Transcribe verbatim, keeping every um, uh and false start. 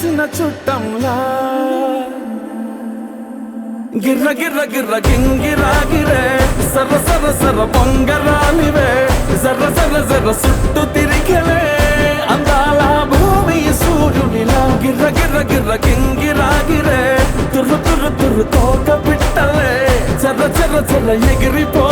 కలిసిన చుట్టంలా గిర్ర గిర్ర గిర్ర గింగిరాగిరే సర్ర సర్ర సర్ర పొంగరాలివే జర్ర జర్ర జర్ర సుట్టు తిరిగలే అందాల భూమి సూర్యునిలా గిర్ర గిర్ర గిర్ర గింగిరాగిరే తుర్రు తుర్రు తుర్రు తోక పిట్టలే చర్ర చర్ర చర్ర ఎగిరిపో